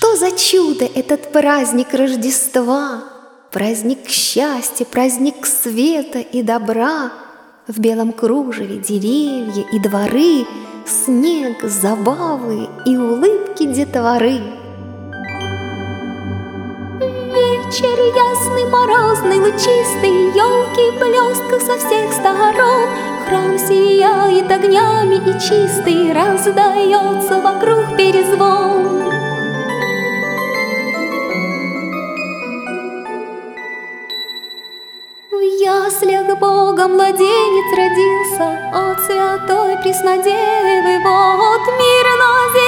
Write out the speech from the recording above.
Что за чудо этот праздник Рождества? Праздник счастья, праздник света и добра. В белом кружеве деревья и дворы, снег, забавы и улыбки детворы. Вечер ясный, морозный, лучистый, елки в блестках со всех сторон. Храм сияет огнями и чистый, раздается вокруг перезвон. В яслях Бога младенец родился от святой Преснодевы. Вот мир на земле